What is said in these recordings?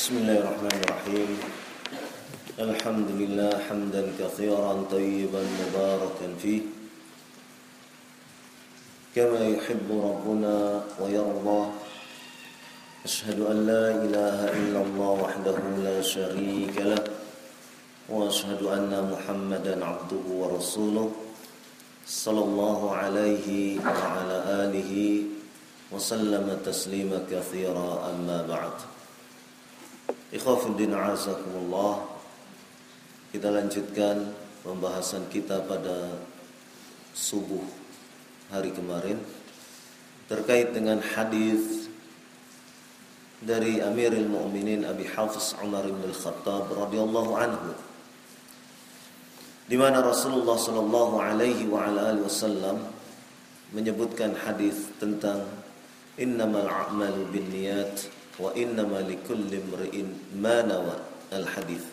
Bismillahirrahmanirrahim. Alhamdulillah hamdan katsiran tayyiban mubarakan fih kama yuhibbu rabbuna wa yarda. Ashhadu an la ilaha illallah wahdahu la syarika lah wa ashhadu anna Muhammadan abduhu wa rasuluh sallallahu alaihi wa ala alihi wa sallama taslima katsira, amma ba'd. Ikhwafuddin a'azakumullah. Kita lanjutkan pembahasan kita pada subuh hari kemarin terkait dengan hadis dari Amirul Mukminin Abi Hafs Umar bin Al-Khattab radhiyallahu anhu, di mana Rasulullah sallallahu alaihi wa ala alihi wasallam menyebutkan hadis tentang innamal a'malu binniyat wa innama likulli imri'in ma nawa, al-hadis.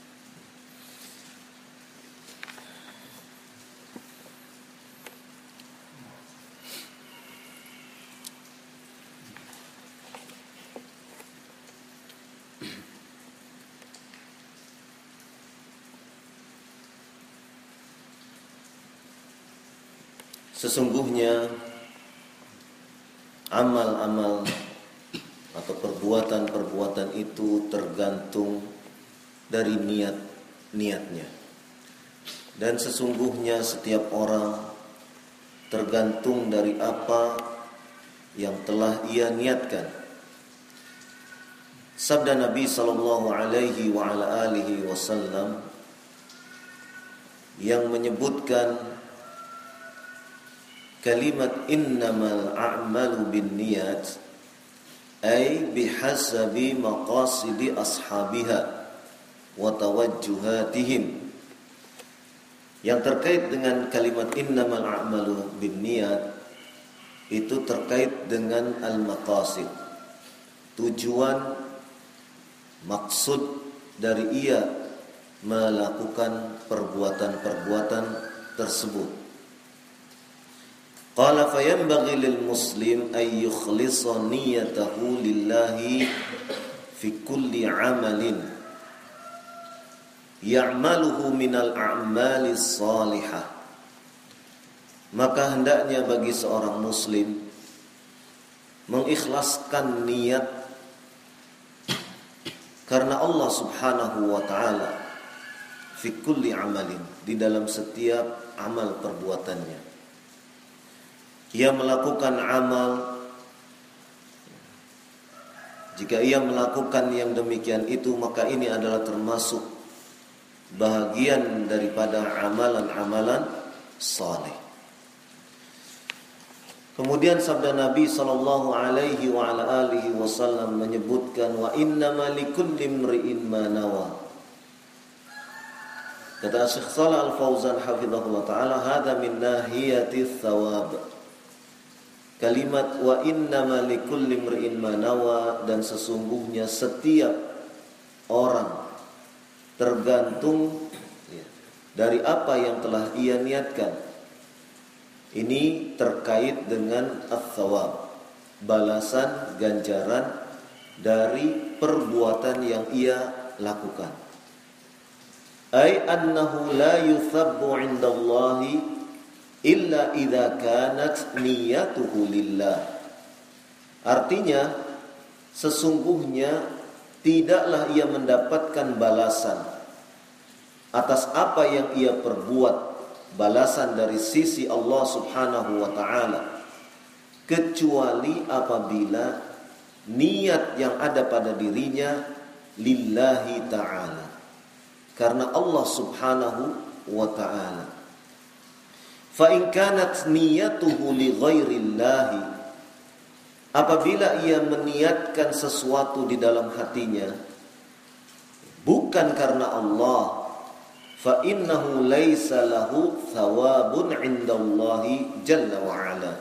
Sesungguhnya amal-amal atau perbuatan-perbuatan itu tergantung dari niatnya. Dan sesungguhnya setiap orang tergantung dari apa yang telah ia niatkan. Sabda Nabi sallallahu alaihi wa ala alihi wasallam yang menyebutkan kalimat innamal a'malu binniyat ay bihasabi maqasidi ashabiha wa tawajjuhatihim. Yang terkait dengan kalimat innamal a'malu binniyat itu terkait dengan al-maqasid, tujuan, maksud dari ia melakukan perbuatan-perbuatan tersebut. Qala fayanbaghi lil muslim ay yukhlisa niyyatahu lillahi fi kulli amalin ya'maluhu minal a'mali salihah. Maka hendaknya bagi seorang muslim mengikhlaskan niat karena Allah Subhanahu wa taala fi kulli amalin, di dalam setiap amal perbuatannya. Ia melakukan amal, jika ia melakukan yang demikian itu, maka ini adalah termasuk bahagian daripada amalan-amalan saleh. Kemudian sabda Nabi sallallahu alaihi wa ala alihi wasallam menyebutkan wa innama likulli imri'in ma nawa. Kata Syekh Shalih Al-Fauzan hafizahullah taala, hadza min nahiyati thawab. Kalimat wa innama likulli imri'in ma nawa, dan sesungguhnya setiap orang tergantung dari apa yang telah ia niatkan. Ini terkait dengan ats-tsawab, balasan, ganjaran dari perbuatan yang ia lakukan. Ai annahu la yuthabbu 'indallahi illa idza kanat niyyatuhu lillah. Artinya sesungguhnya tidaklah ia mendapatkan balasan atas apa yang ia perbuat, balasan dari sisi Allah Subhanahu wa taala, kecuali apabila niat yang ada pada dirinya lillahi taala, karena Allah Subhanahu wa taala. Fa in kanat niyyatuhu li ghairillahi, apabila ia meniatkan sesuatu di dalam hatinya bukan karena Allah, fa innahu laisa lahu thawabun 'indallahi jalla wa ala,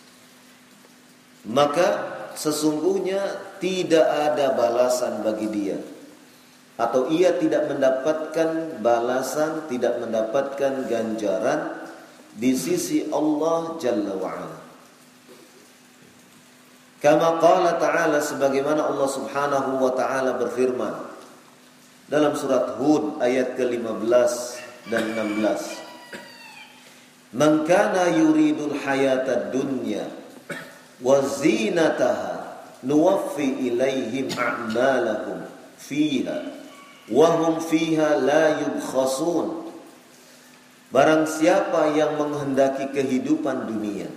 maka sesungguhnya tidak ada balasan bagi dia, atau ia tidak mendapatkan balasan, tidak mendapatkan ganjaran di sisi Allah Jalla wa'ala. Kama qala ta'ala, sebagaimana Allah Subhanahu wa ta'ala berfirman dalam surat Hud ayat ke-15 dan 16. Man kana yuridul hayatad dunya wa zinataha nuwaffi ilaihim a'malahum fiha wa hum fiha la yubkhasun. Barang siapa yang menghendaki kehidupan dunia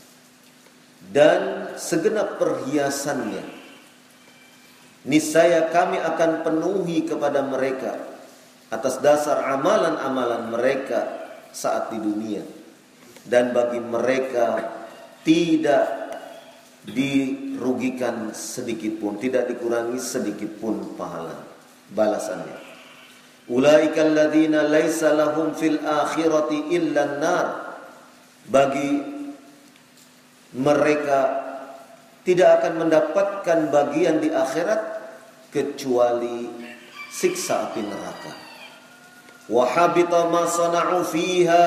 dan segenap perhiasannya, niscaya kami akan penuhi kepada mereka atas dasar amalan-amalan mereka saat di dunia, dan bagi mereka tidak dirugikan sedikit pun, tidak dikurangi sedikit pun pahala balasannya. Ulaikal ladzina laisa lahum fil akhirati illa an-nar. Bagi mereka tidak akan mendapatkan bagian di akhirat kecuali siksa api neraka. Wa habita ma sana'u fiha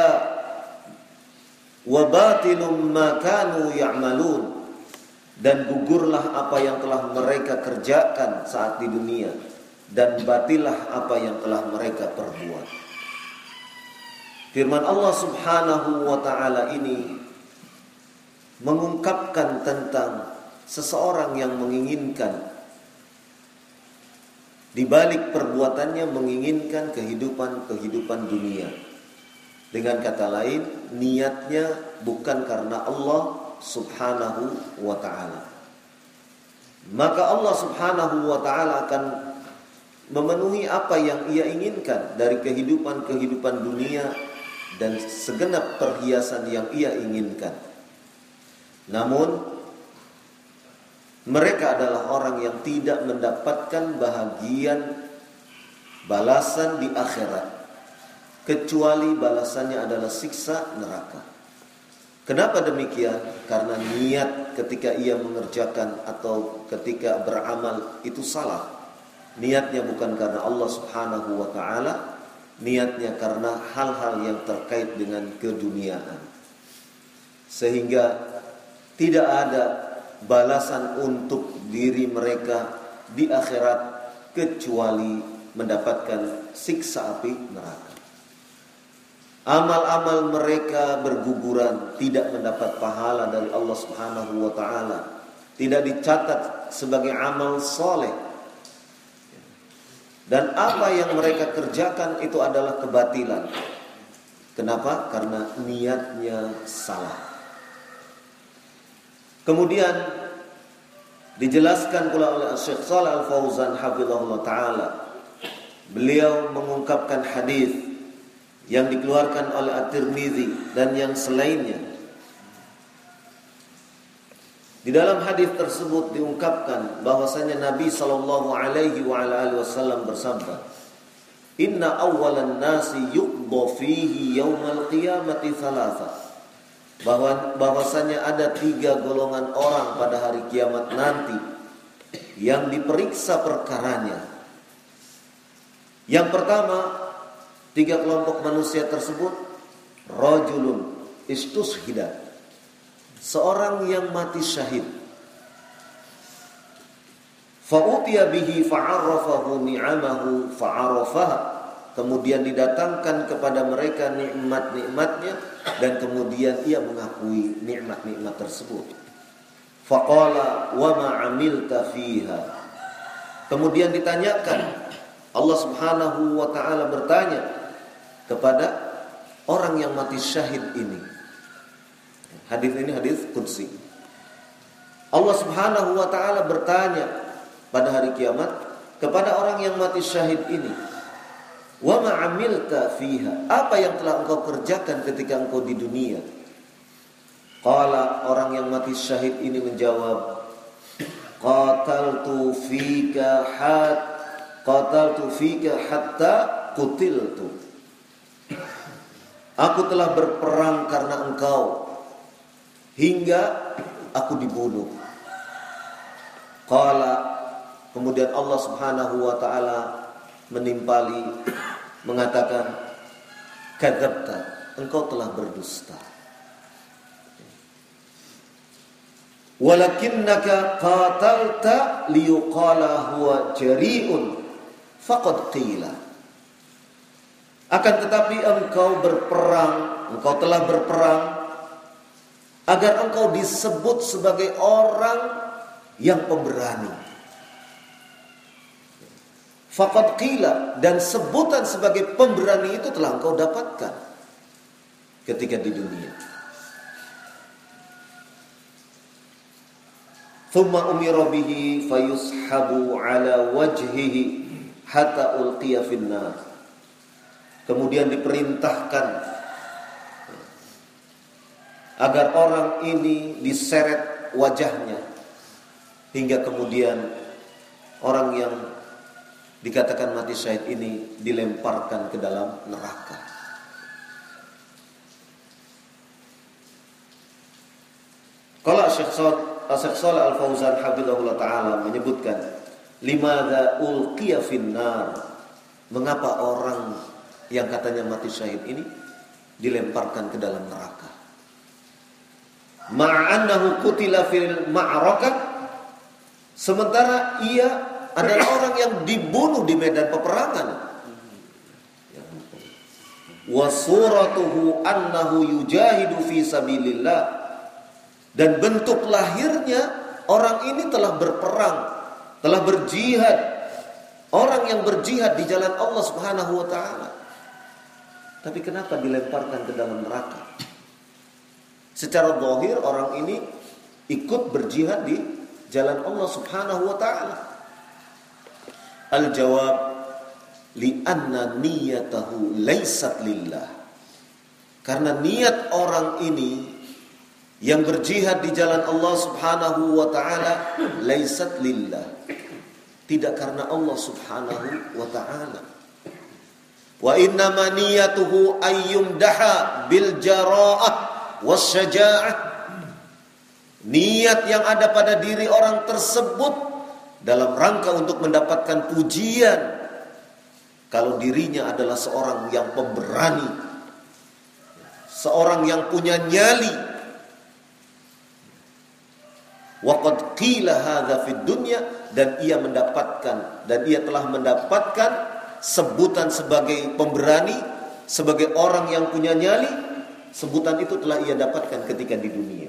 wa batilum ma kanu ya'malun. Dan gugurlah apa yang telah mereka kerjakan saat di dunia, dan batilah apa yang telah mereka perbuat. Firman Allah Subhanahu wa ta'ala ini mengungkapkan tentang seseorang yang menginginkan, di balik perbuatannya menginginkan kehidupan dunia. Dengan kata lain, niatnya bukan karena Allah Subhanahu wa ta'ala. Maka Allah Subhanahu wa ta'ala akan memenuhi apa yang ia inginkan dari kehidupan dunia dan segenap perhiasan yang ia inginkan. Namun mereka adalah orang yang tidak mendapatkan bahagian balasan di akhirat, kecuali balasannya adalah siksa neraka. Kenapa demikian? Karena niat ketika ia mengerjakan atau ketika beramal itu salah. Niatnya bukan karena Allah Subhanahu wa ta'ala, niatnya karena hal-hal yang terkait dengan keduniaan. Sehingga tidak ada balasan untuk diri mereka di akhirat kecuali mendapatkan siksa api neraka. Amal-amal mereka berguguran, tidak mendapat pahala dari Allah Subhanahu wa ta'ala, tidak dicatat sebagai amal soleh. Dan apa yang mereka kerjakan itu adalah kebatilan. Kenapa? Karena niatnya salah. Kemudian dijelaskan pula oleh Syekh Shalih Al-Fauzan hafizahullah ta'ala. Beliau mengungkapkan hadis yang dikeluarkan oleh At-Tirmidzi dan yang selainnya. Di dalam hadis tersebut diungkapkan bahwasanya Nabi sallallahu alaihi wasallam bersabda, "Inna awwalan nasi yuqda fihi yaumal qiyamati thalatha." Bahwasanya ada 3 golongan orang pada hari kiamat nanti yang diperiksa perkaranya. Yang pertama, 3 kelompok manusia tersebut, rajulun istushhida, seorang yang mati syahid. Fa'utiya bihi fa'arrafahu ni'amahu fa'arafaha. Kemudian didatangkan kepada mereka nikmat-nikmatnya, dan kemudian ia mengakui nikmat-nikmat tersebut. Faqala wa ma 'amilta fiha. Kemudian ditanyakan, Allah Subhanahu wa ta'ala bertanya kepada orang yang mati syahid ini. Hadis ini hadis qudsi. Allah Subhanahu wa ta'ala bertanya pada hari kiamat kepada orang yang mati syahid ini, wa ma 'amilta fiha, apa yang telah engkau kerjakan ketika engkau di dunia? Qala, orang yang mati syahid ini menjawab, qataltu fika hatta qutiltu. Aku telah berperang karena engkau hingga aku dibunuh. Qala, kemudian Allah Subhanahu wa ta'ala menimpali, mengatakan, kadzabta, engkau telah berdusta. walakinnaka qatalta liyuqala huwa jari'un faqad qila. Akan tetapi engkau telah berperang agar engkau disebut sebagai orang yang pemberani. Faqad qila, dan sebutan sebagai pemberani itu telah engkau dapatkan ketika di dunia. Thumma umira bihi fayushabu ala wajhihi hatta ulqiya finnar. Kemudian diperintahkan agar orang ini diseret wajahnya hingga kemudian orang yang dikatakan mati syahid ini dilemparkan ke dalam neraka. Kalau Syekh Shalih Al-Fauzan hafizahullah taala menyebutkan limadza ulqiya finnar, mengapa orang yang katanya mati syahid ini dilemparkan ke dalam neraka. Ma'annahu qutila fil ma'rakah, sementara ia adalah orang yang dibunuh di medan peperangan. Wa suratuhu annahu yujahidu fi sabilillah, dan bentuk lahirnya orang ini telah berperang, telah berjihad, orang yang berjihad di jalan Allah Subhanahu wa taala. Tapi kenapa dilemparkan ke dalam neraka? Secara zahir orang ini ikut berjihad di jalan Allah Subhanahu wa taala. Al-jawab, li'anna niyatahu laysat lillah. Karena niat orang ini yang berjihad di jalan Allah Subhanahu wa taala laysat lillah, tidak karena Allah Subhanahu wa taala. Wa innama niyatuhu ayyumdaha bil jara'ah wasyaja'ah. Niat yang ada pada diri orang tersebut dalam rangka untuk mendapatkan pujian kalau dirinya adalah seorang yang pemberani, seorang yang punya nyali. Waqad qila hadza fid dunya, dan ia telah mendapatkan sebutan sebagai pemberani, sebagai orang yang punya nyali. Sebutan itu telah ia dapatkan ketika di dunia.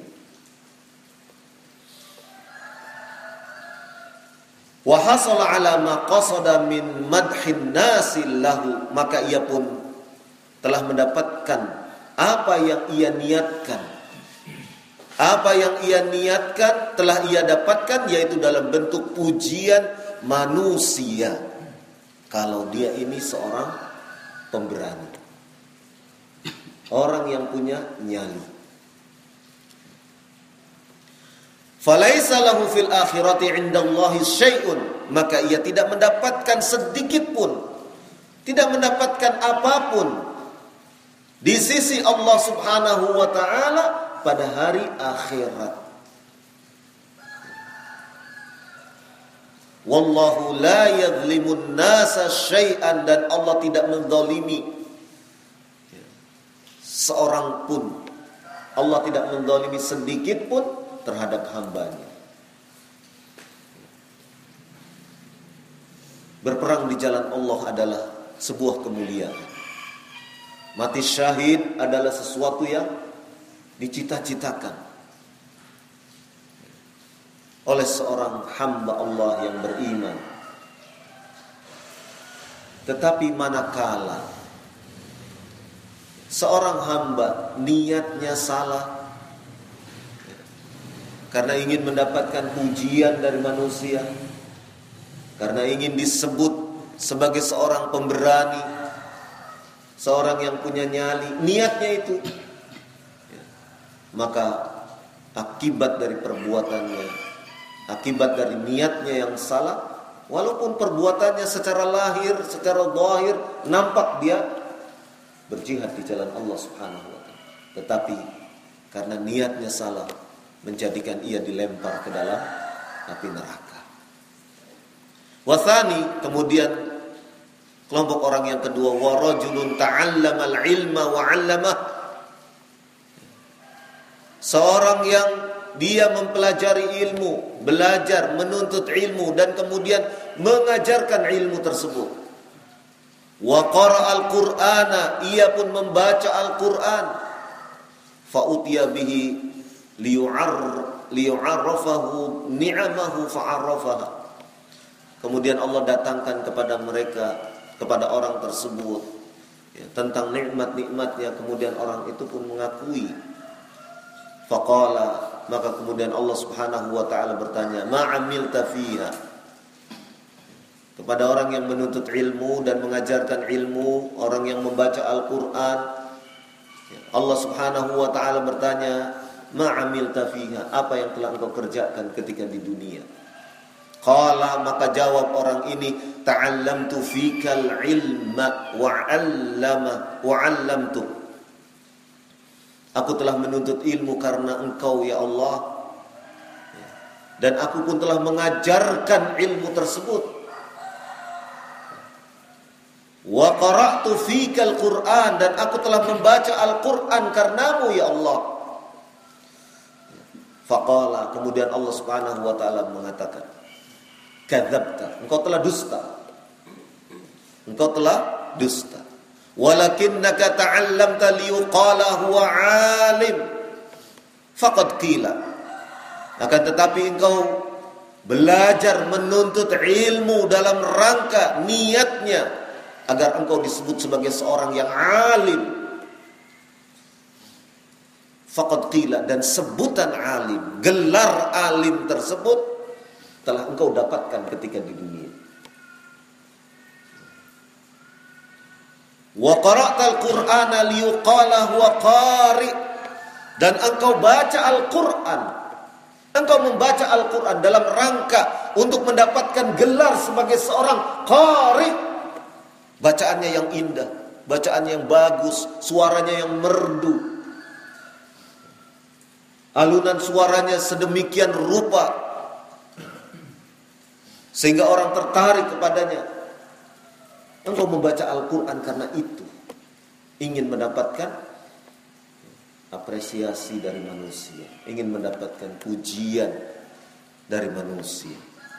Wa hasala ala ma qasada min madhin nasi lahu, maka ia pun telah mendapatkan apa yang ia niatkan. Apa yang ia niatkan telah ia dapatkan, yaitu dalam bentuk pujian manusia. Kalau dia ini seorang pemberani, orang yang punya nyali. Falaisa lahu fil akhirati 'indallahi syai'un, maka ia tidak mendapatkan sedikit pun, tidak mendapatkan apapun di sisi Allah Subhanahu wa taala pada hari akhirat. Wallahu la yadhlimun nasa syai'an, dan Allah tidak menzalimi seorang pun. Allah tidak menzalimi sedikit pun terhadap hambanya. Berperang di jalan Allah adalah sebuah kemuliaan. Mati syahid adalah sesuatu yang dicita-citakan oleh seorang hamba Allah yang beriman. Tetapi manakala seorang hamba niatnya salah karena ingin mendapatkan pujian dari manusia, karena ingin disebut sebagai seorang pemberani, seorang yang punya nyali, niatnya itu, maka akibat dari perbuatannya, akibat dari niatnya yang salah, walaupun perbuatannya secara lahir, secara zahir nampak dia berjihad di jalan Allah Subhanahu wa taala, tetapi karena niatnya salah menjadikan ia dilempar ke dalam api neraka. Wathani, kemudian kelompok orang yang kedua, wa rajulun ta'allamal ilma wa 'allamah. Seorang yang dia mempelajari ilmu, belajar, menuntut ilmu, dan kemudian mengajarkan ilmu tersebut. Wa qara'al Qur'ana, ia pun membaca Al-Qur'an. Fa utiya bihi liyu'arrafahu ni'amahu fa'arrafaha. Kemudian Allah datangkan kepada mereka, kepada orang tersebut, ya, tentang nikmat-nikmatnya. Kemudian orang itu pun mengakui. Faqala, maka kemudian Allah Subhanahu wa taala bertanya, ma'amilta fiha. Kepada orang yang menuntut ilmu dan mengajarkan ilmu, orang yang membaca Al-Qur'an, Allah Subhanahu wa taala bertanya, ma'amilta fiha, apa yang telah engkau kerjakan ketika di dunia? Qala, maka jawab orang ini, ta'allamtu fikal ilma wa 'allamtu. Aku telah menuntut ilmu karena engkau ya Allah, dan aku pun telah mengajarkan ilmu tersebut. Wa qara'tu fikal Qur'an, dan aku telah membaca Al-Qur'an karenamu ya Allah. Faqala, kemudian Allah Subhanahu wa taala mengatakan, kadzabta, engkau telah dusta. Engkau telah dusta. Walakinnaka ta'allamta liyuqala huwa 'alim. Faqad qila. Akan tetapi engkau belajar menuntut ilmu dalam rangka niatnya agar engkau disebut sebagai seorang yang alim. Faqad qila, dan sebutan alim, gelar alim tersebut telah engkau dapatkan ketika di dunia. Wa qara'tal Qur'ana liyuqala huwa qari, dan engkau baca Al-Qur'an. Engkau membaca Al-Qur'an dalam rangka untuk mendapatkan gelar sebagai seorang qari. Bacaannya yang indah, bacaannya yang bagus, suaranya yang merdu, alunan suaranya sedemikian rupa sehingga orang tertarik kepadanya. Engkau membaca Al-Quran karena itu, ingin mendapatkan apresiasi dari manusia, ingin mendapatkan pujian dari manusia.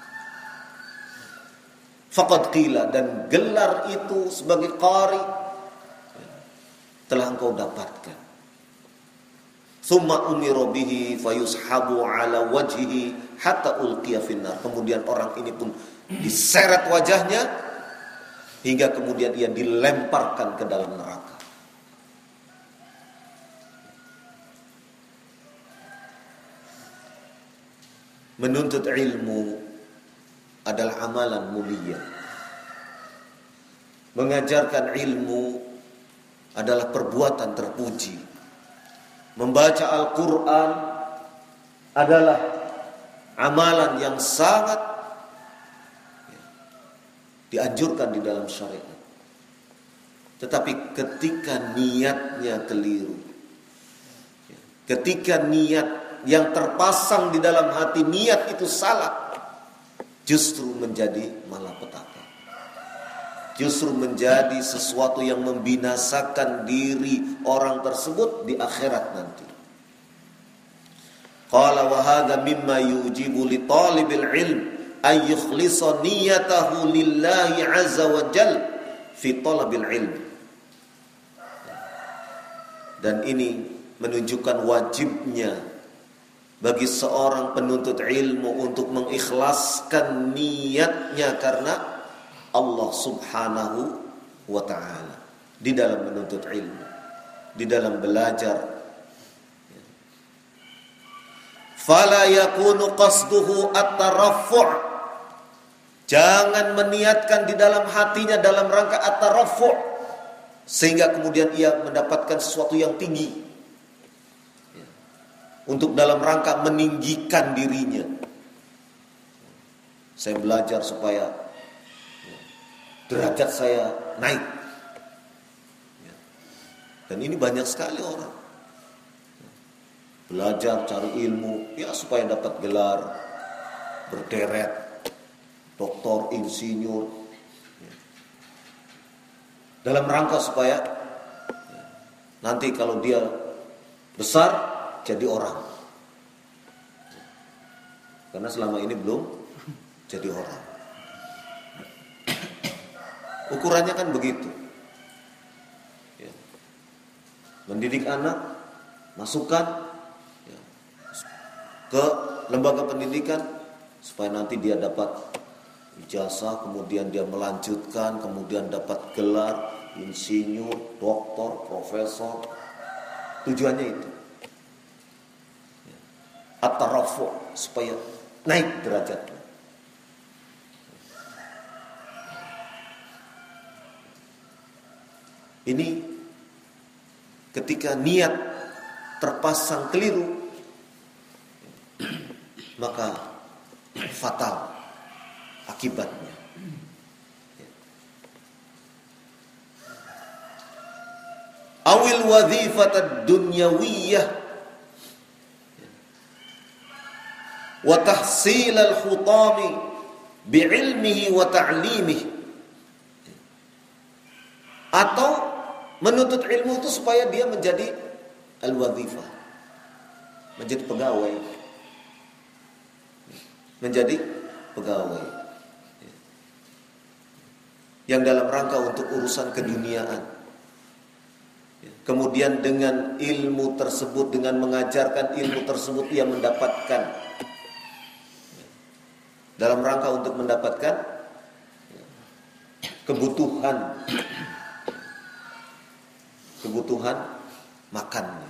Faqad qila, dan gelar itu sebagai qari telah engkau dapatkan. Tsumma umira bihi fayushabu ala wajhihi hatta ulqiya finnar. Kemudian orang ini pun diseret wajahnya hingga kemudian ia dilemparkan ke dalam neraka. Menuntut ilmu adalah amalan mulia. Mengajarkan ilmu adalah perbuatan terpuji. Membaca Al-Quran adalah amalan yang sangat dianjurkan di dalam syariat. Tetapi ketika niatnya keliru, ketika niat yang terpasang di dalam hati, niat itu salah, justru menjadi malapetaka, justru menjadi sesuatu yang membinasakan diri orang tersebut di akhirat nanti. Qala wa hadza mimma yujibu li talibil ilm ay yukhlisa niyatahu lillahi azza wa jal fi talabil ilm. Dan ini menunjukkan wajibnya bagi seorang penuntut ilmu untuk mengikhlaskan niatnya karena Allah Subhanahu wa ta'ala di dalam menuntut ilmu, di dalam belajar. Fala yakunu qasduhu at-taraffu'. Jangan meniatkan di dalam hatinya dalam rangka at-taraffu', sehingga kemudian ia mendapatkan sesuatu yang tinggi, untuk dalam rangka meninggikan dirinya. Saya belajar supaya derajat saya naik. Dan ini banyak sekali orang belajar cari ilmu ya supaya dapat gelar berderet, doktor, insinyur, dalam rangka supaya nanti kalau dia besar jadi orang. karena selama ini belum jadi orang. Ukurannya kan begitu. Ya. Mendidik anak, masukkan ya, ke lembaga pendidikan supaya nanti dia dapat ijazah, kemudian dia melanjutkan, kemudian dapat gelar insinyur, doktor, profesor. Tujuannya itu. At-tarafu' supaya naik derajatnya. Ini ketika niat terpasang keliru, maka fatal akibatnya. Awil wadhifatad dunyawiyah wa tahsilal khutami bi'ilmihi wa ta'limihi, atau menuntut ilmu itu supaya dia menjadi al-wadhifah, menjadi pegawai, yang dalam rangka untuk urusan keduniaan. Kemudian dengan ilmu tersebut, dengan mengajarkan ilmu tersebut, ia mendapatkan, dalam rangka untuk mendapatkan kebutuhan makannya.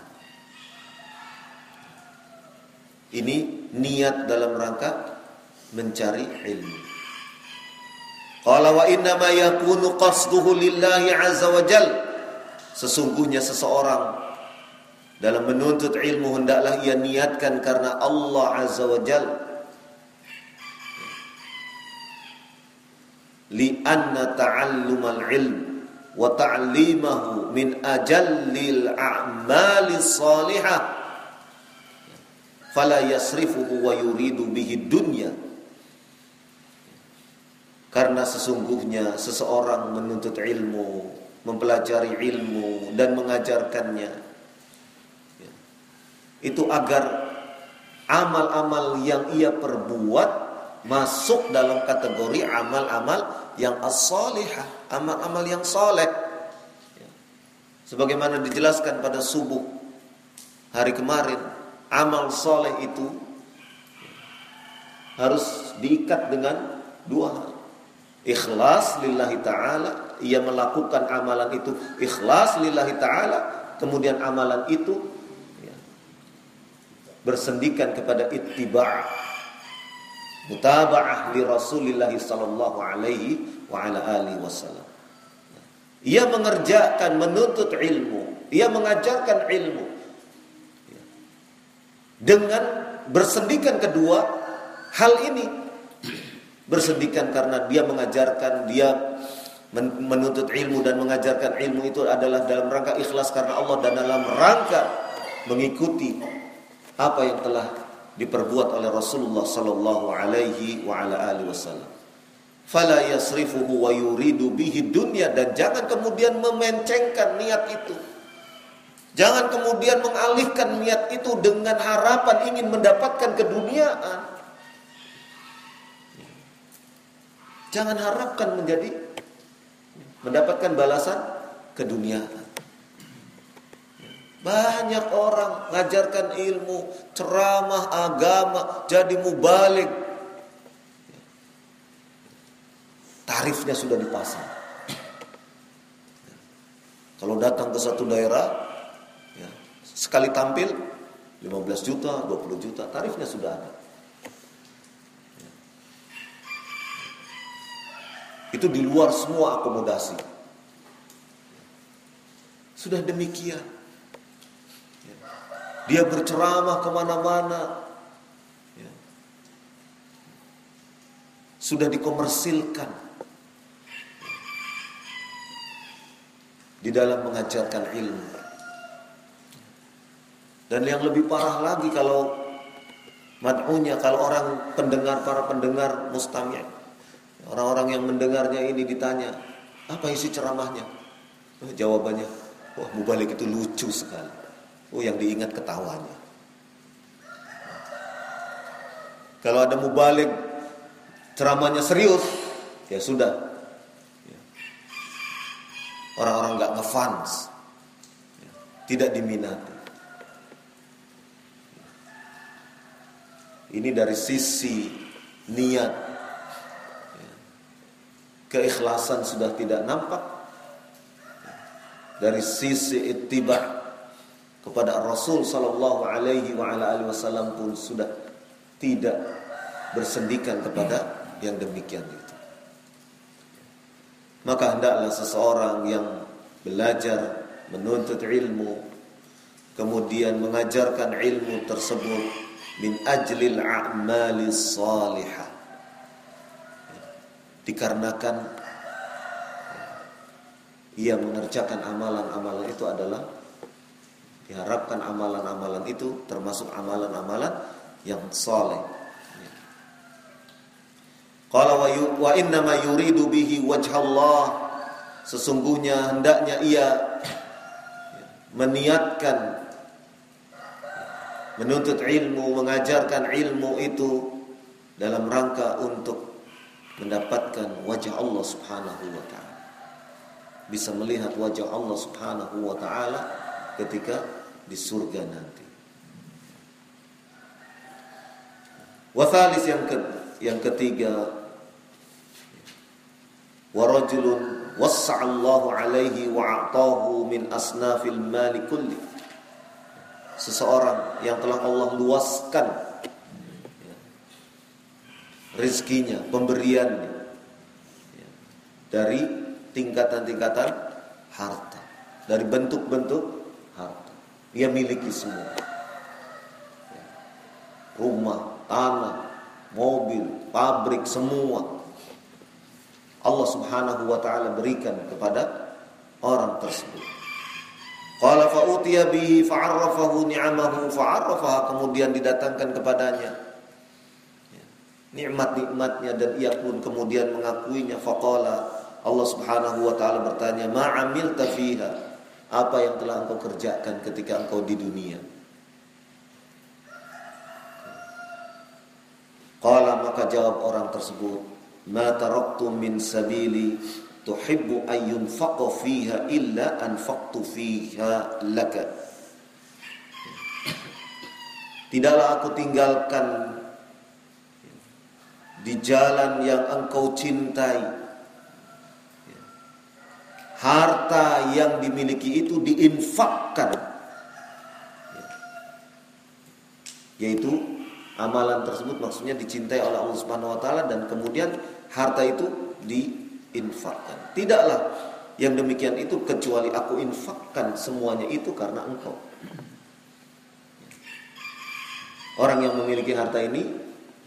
Ini niat dalam rangka mencari ilmu. Qala wa inna ma yakunu qasduhu lillahi azza wa jalla. Sesungguhnya seseorang dalam menuntut ilmu hendaklah ia niatkan karena Allah azza wa jalla. Li'anna ta'allumal ilm wa ta'limahu min ajallil a'mali salihah fala yasrifuhu wa yuridu bihi dunya. Karena sesungguhnya seseorang menuntut ilmu, mempelajari ilmu dan mengajarkannya, itu agar amal-amal yang ia perbuat masuk dalam kategori amal-amal yang as-salihah, amal-amal yang saleh. Sebagaimana dijelaskan pada subuh hari kemarin, amal saleh itu harus diikat dengan dua hal. Ikhlas lillahi ta'ala, ia melakukan amalan itu ikhlas lillahi ta'ala, kemudian amalan itu bersendikan kepada ittiba', mutaba'ah li Rasulillah sallallahu alaihi wa ala alihi wasallam. Ia mengerjakan, menuntut ilmu, ia mengajarkan ilmu dengan bersendikan kedua hal ini. Bersendikan karena dia mengajarkan, dia menuntut ilmu dan mengajarkan ilmu itu adalah dalam rangka ikhlas karena Allah dan dalam rangka mengikuti apa yang telah diperbuat oleh Rasulullah sallallahu alaihi wa ala alihi wasallam. Fala yasrifuhu wa yuridu bihi dunya, dan jangan kemudian memencengkan niat itu. Jangan kemudian mengalihkan niat itu dengan harapan ingin mendapatkan keduniaan. Jangan harapkan mendapatkan balasan keduniaan. Banyak orang mengajarkan ilmu, ceramah agama, jadi mubalik. Tarifnya sudah dipasang. Kalau datang ke satu daerah, sekali tampil 15 juta, 20 juta, tarifnya sudah ada. Itu di luar semua akomodasi. Sudah demikian, dia berceramah kemana-mana, sudah dikomersilkan di dalam mengajarkan ilmu. Dan yang lebih parah lagi kalau mad'unya, kalau orang pendengar, para pendengar mustami', orang-orang yang mendengarnya ini ditanya, apa isi ceramahnya? Jawabannya, wah mubalik itu lucu sekali. Oh, yang diingat ketawanya. Kalau ada mubalik ceramahnya serius, ya sudah. Orang-orang nggak ngefans, tidak diminati. Ini dari sisi niat, keikhlasan sudah tidak nampak. Dari sisi ittiba kepada Rasul sallallahu alaihi wasallam pun sudah tidak bersendikan kepada yang demikian itu. Maka hendaklah seseorang yang belajar menuntut ilmu kemudian mengajarkan ilmu tersebut min ajlil a'malis salihah, dikarenakan ia mengerjakan amalan-amalan itu adalah diharapkan amalan-amalan itu termasuk amalan-amalan yang saleh. Qala wa inna ma yuridu bihi wajhallah, sesungguhnya hendaknya ia meniatkan menuntut ilmu, mengajarkan ilmu itu dalam rangka untuk mendapatkan wajah Allah Subhanahu wa taala. Bisa melihat wajah Allah Subhanahu wa taala ketika di surga nanti. Wa thalits, yang ketiga, wa rajulun wassa'allahu alaihi wa a'tahu min asnafil mali kulli, seseorang yang telah Allah luaskan rezekinya, pemberiannya dari tingkatan-tingkatan harta, dari bentuk-bentuk harta. Dia miliki semua, rumah, tanah, mobil, pabrik, semua Allah Subhanahu wa taala berikan kepada orang tersebut. Qala fa utiya bihi fa'arrafahu ni'amahu fa'arrafaha, kemudian didatangkan kepadanya nikmat-nikmatnya dan ia pun kemudian mengakuinya. Faqala, Allah Subhanahu wa taala bertanya, ma 'amilta fiha, apa yang telah engkau kerjakan ketika engkau di dunia? Qala, maka jawab orang tersebut, ma taraktu min sabili tuhibbu an yunfaqa fiha illa anfaqtu fiha laka. Tidaklah aku tinggalkan di jalan yang engkau cintai harta yang dimiliki itu diinfakkan, yaitu amalan tersebut maksudnya dicintai oleh Allah Subhanahu wa taala dan kemudian harta itu diinfakkan. Tidaklah yang demikian itu kecuali aku infakkan semuanya itu karena engkau. Orang yang memiliki harta ini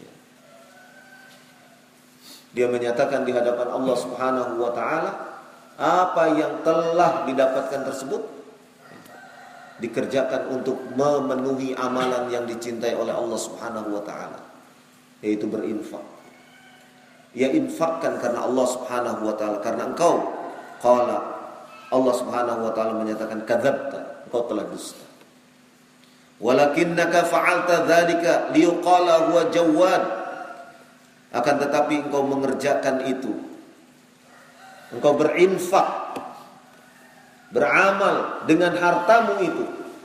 dia menyatakan di hadapan Allah Subhanahu wa taala apa yang telah didapatkan tersebut dikerjakan untuk memenuhi amalan yang dicintai oleh Allah Subhanahu wa taala, yaitu berinfak. Ia infakkan karena Allah Subhanahu wa taala, karena engkau. Qala, Allah Subhanahu wa taala menyatakan kadzabta, engkau telah dusta. Walakinnaka fa'alta dzalika liyuqala huwa jawad, akan tetapi engkau mengerjakan itu, engkau berinfak, beramal dengan hartamu itu,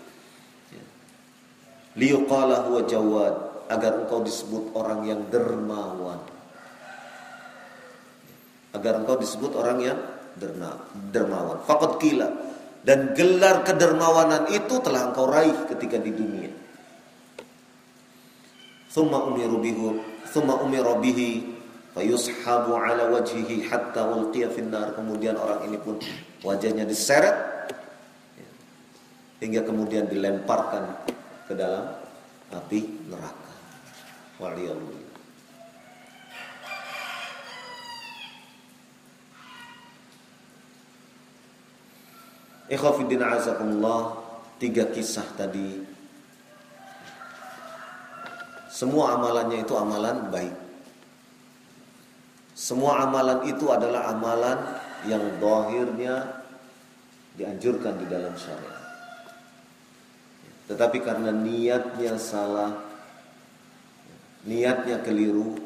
liyuqala huwa jawad, agar engkau disebut orang yang dermawan, agar engkau disebut orang yang dermawan. Faqad qila, dan gelar kedermawanan itu telah engkau raih ketika di dunia. Thumma umira bihi fayushabu ala wajhihi hatta ulqiya finnar, kemudian orang ini pun wajahnya diseret hingga kemudian dilemparkan ke dalam api neraka. Waliyallahu. Ikhwatiddin azakumullah, 3 kisah tadi semua amalannya itu amalan baik. Semua amalan itu adalah amalan yang zahirnya dianjurkan di dalam syariat. Tetapi karena niatnya salah, niatnya keliru,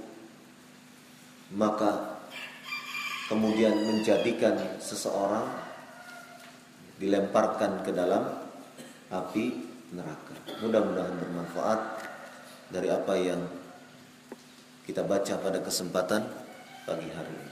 maka kemudian menjadikan seseorang dilemparkan ke dalam api neraka. Mudah-mudahan bermanfaat dari apa yang kita baca pada kesempatan pagi hari ini.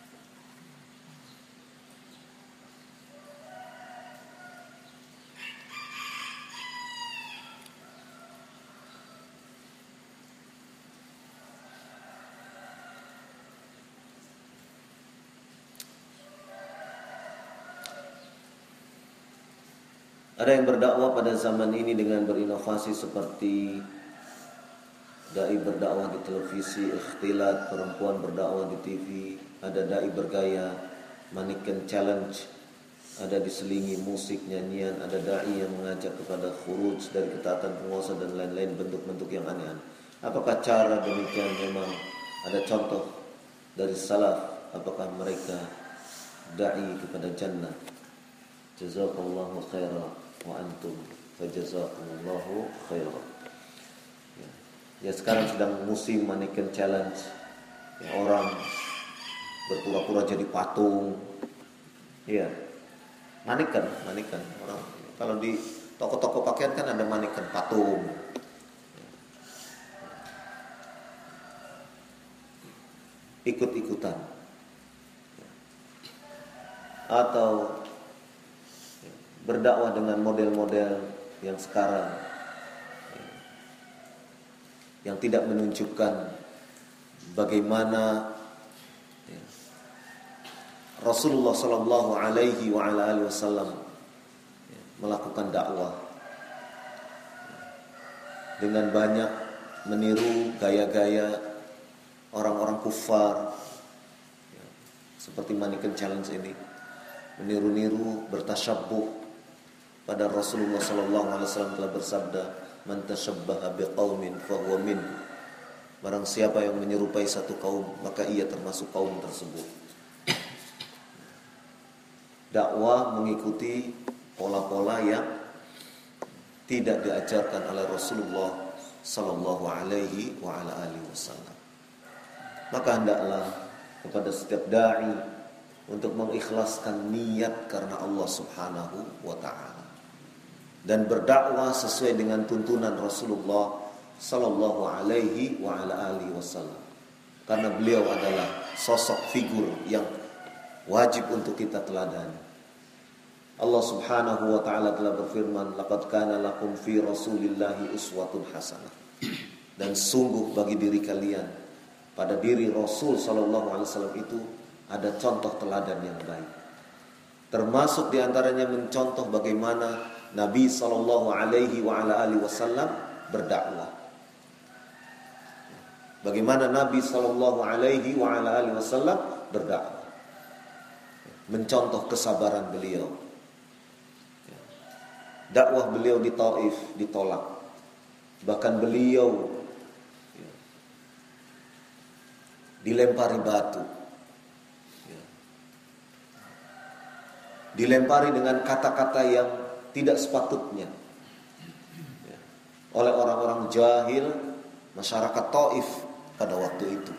Ada yang berdakwah pada zaman ini dengan berinovasi seperti dai berdakwah di televisi, ikhtilat, perempuan berdakwah di TV, ada dai bergaya, mannequin challenge, ada diselingi musik, nyanyian, ada dai yang mengajak kepada khuruj dari ketaatan penguasa dan lain-lain bentuk-bentuk yang aneh-aneh. Apakah cara demikian memang ada contoh dari salaf? Apakah mereka dai kepada jannah? Jazakallahu khairan wa antum fajazakumullahu khairan. Ya, sekarang sedang musim mannequin challenge. Ya, orang berpura-pura jadi patung. Iya. Mannequin orang. Kalau di toko-toko pakaian kan ada mannequin patung. Ikut-ikutan. Atau berdakwah dengan model-model yang sekarang yang tidak menunjukkan bagaimana Rasulullah sallallahu alaihi wa ala alihi wasallam melakukan dakwah dengan banyak meniru gaya-gaya orang-orang kufar seperti mannequin challenge ini, meniru-niru, bertasyabbuh. Pada Rasulullah sallallahu alaihi wasallam telah bersabda, "Man tashabbaha biqaumin fahuwa min." Barang siapa yang menyerupai satu kaum, maka ia termasuk kaum tersebut. Dakwah mengikuti pola-pola yang tidak diajarkan oleh Rasulullah sallallahu alaihi wa ala alihi wasallam. Maka hendaklah kepada setiap dai untuk mengikhlaskan niat karena Allah Subhanahu wa taala dan berdakwah sesuai dengan tuntunan Rasulullah sallallahu alaihi wa ala alihi wasallam. Karena beliau adalah sosok figur yang wajib untuk kita teladani. Allah Subhanahu wa taala telah berfirman, "Laqad kana lakum fi Rasulillahi uswatun hasanah." Dan sungguh bagi diri kalian pada diri Rasul sallallahu alaihi wasallam itu ada contoh teladan yang baik. Termasuk diantaranya mencontoh bagaimana Nabi sallallahu alaihi wa ala alihi wasallam berdakwah. Bagaimana Nabi sallallahu alaihi wa ala alihi wasallam berdakwah. Mencontoh kesabaran beliau. Dakwah beliau di Taif ditolak. Bahkan beliau dilempari batu. Dilempari dengan kata-kata yang tidak sepatutnya oleh orang-orang jahil masyarakat Taif pada waktu itu.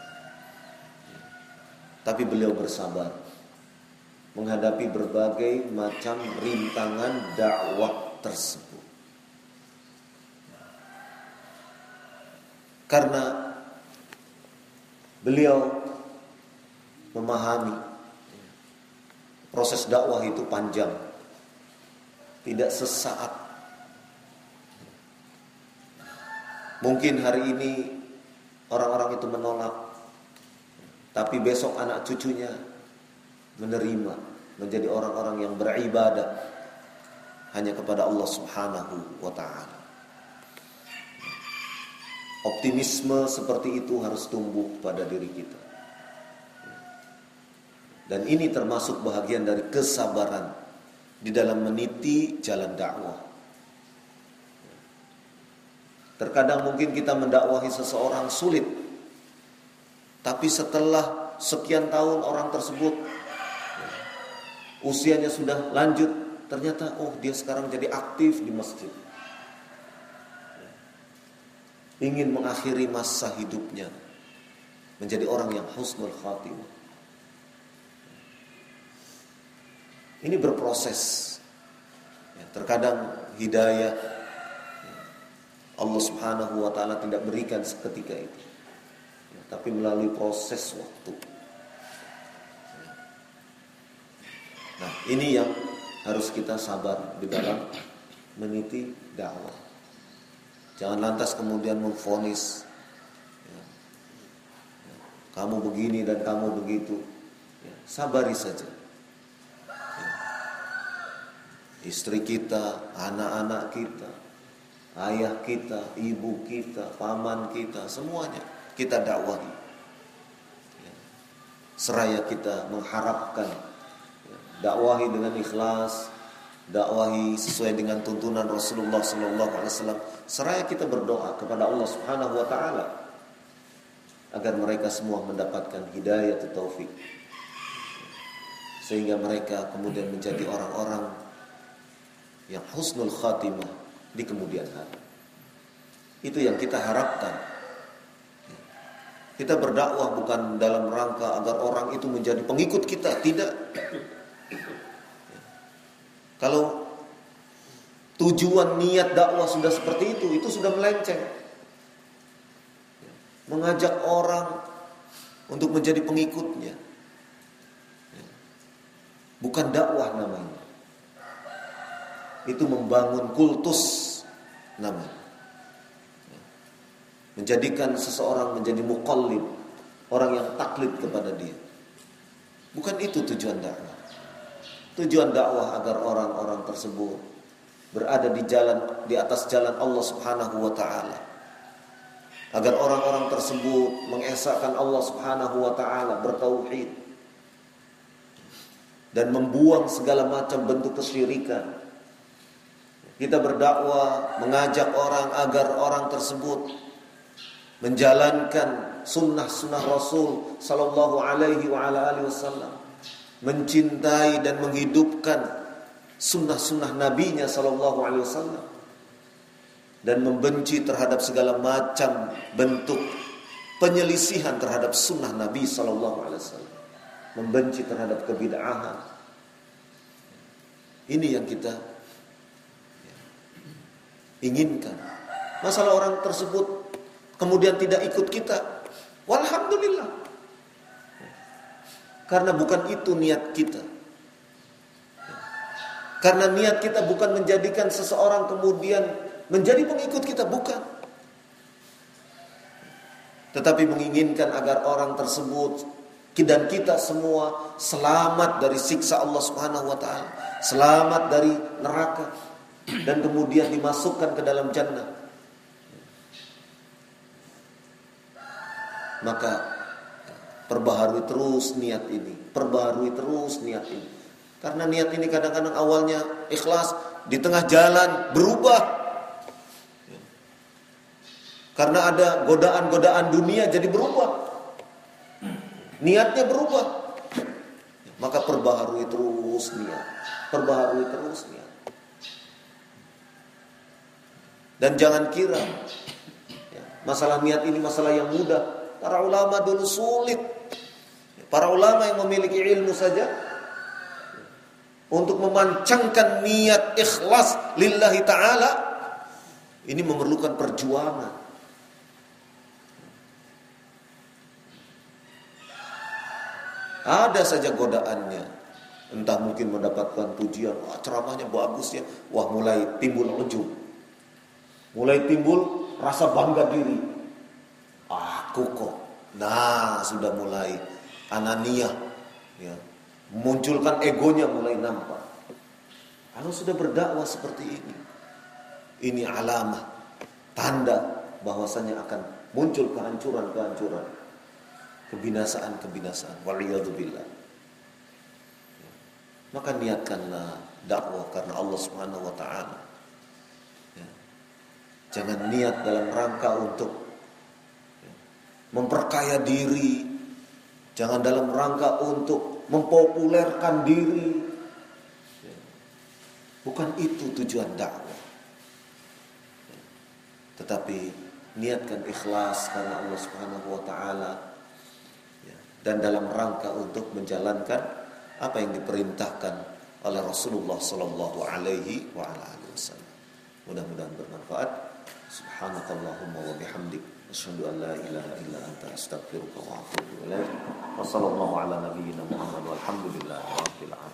Tapi beliau bersabar menghadapi berbagai macam rintangan dakwah tersebut. Karena beliau memahami proses dakwah itu panjang, tidak sesaat. Mungkin hari ini orang-orang itu menolak, tapi besok anak cucunya menerima, menjadi orang-orang yang beribadah hanya kepada Allah Subhanahu wa ta'ala. Optimisme seperti itu harus tumbuh pada diri kita. Dan ini termasuk bahagian dari kesabaran di dalam meniti jalan dakwah. Terkadang mungkin kita mendakwahi seseorang sulit, tapi setelah sekian tahun orang tersebut usianya sudah lanjut, ternyata dia sekarang jadi aktif di masjid. ingin mengakhiri masa hidupnya menjadi orang yang husnul khatimah. Ini berproses. Terkadang hidayah Allah Subhanahu wa taala tidak berikan seketika itu, tapi melalui proses waktu. Nah, ini yang harus kita sabar di dalam meniti dakwah. Jangan lantas kemudian memvonis, kamu begini dan kamu begitu. Sabari saja. Istri kita, anak-anak kita, ayah kita, ibu kita, paman kita, semuanya kita dakwahi. Seraya kita mengharapkan, dakwahi dengan ikhlas, dakwahi sesuai dengan tuntunan Rasulullah SAW. Seraya kita berdoa kepada Allah Subhanahu wa taala agar mereka semua mendapatkan hidayah dan taufik, sehingga mereka kemudian menjadi orang-orang yang husnul khatimah di kemudian hari. Itu yang kita harapkan. Kita berdakwah bukan dalam rangka agar orang itu menjadi pengikut kita, tidak. Kalau tujuan niat dakwah sudah seperti itu sudah melenceng. Mengajak orang untuk menjadi pengikutnya, bukan dakwah namanya. Itu membangun kultus namanya. Menjadikan seseorang menjadi muqallid, orang yang taklid kepada dia. Bukan itu tujuan dakwah. Tujuan dakwah agar orang-orang tersebut berada di atas jalan Allah Subhanahu wa taala. Agar orang-orang tersebut mengesahkan Allah Subhanahu wa taala, bertauhid dan membuang segala macam bentuk kesyirikan. Kita berdakwah mengajak orang agar orang tersebut menjalankan sunnah-sunnah Rasul sallallahu alaihi wasallam, mencintai dan menghidupkan sunnah-sunnah nabinya sallallahu alaihi wasallam, dan membenci terhadap segala macam bentuk penyelisihan terhadap sunnah Nabi sallallahu alaihi wasallam, membenci terhadap kebid'ahan. Ini yang kita inginkan. Masalah orang tersebut kemudian tidak ikut kita, walhamdulillah, karena bukan itu niat kita. Karena niat kita bukan menjadikan seseorang kemudian menjadi pengikut kita, bukan. Tetapi menginginkan agar orang tersebut dan kita semua selamat dari siksa Allah Subhanahu wa taala, selamat dari neraka, dan kemudian dimasukkan ke dalam jannah. Maka perbaharui terus niat ini, perbaharui terus niat ini. Karena niat ini kadang-kadang awalnya ikhlas, di tengah jalan berubah. Karena ada godaan-godaan dunia jadi berubah. Niatnya berubah. Maka perbaharui terus niat, perbaharui terus niat. Dan jangan kira masalah niat ini masalah yang mudah. Para ulama dulu sulit. Para ulama yang memiliki ilmu saja, untuk memancangkan niat ikhlas lillahi ta'ala, ini memerlukan perjuangan. Ada saja godaannya. Entah mungkin mendapatkan pujian, wah ceramahnya bagus ya, wah mulai timbul ujub, mulai timbul rasa bangga diri. Aku kok, nah sudah mulai ananiyah, ya, munculkan egonya mulai nampak. Kalau sudah berdakwah seperti ini alamah, tanda bahwasanya akan muncul kehancuran, kebinasaan. Waliyadzubillah. Maka niatkanlah dakwah karena Allah Subhanahu wa taala. Ya. Jangan niat dalam rangka untuk memperkaya diri, jangan dalam rangka untuk mempopulerkan diri. Bukan itu tujuan dakwah. Tetapi niatkan ikhlas karena Allah Subhanahu wa taala, ya, dan dalam rangka untuk menjalankan apa yang diperintahkan oleh Rasulullah sallallahu alaihi wasallam. Mudah-mudahan bermanfaat. Subhanakallahumma wa bihamdik, asyhadu an la ilaha illa anta, astaghfiruka wa atubu ilaik. Wassallallahu ala nabiyyina Muhammad walhamdulillahi rabbil alamin.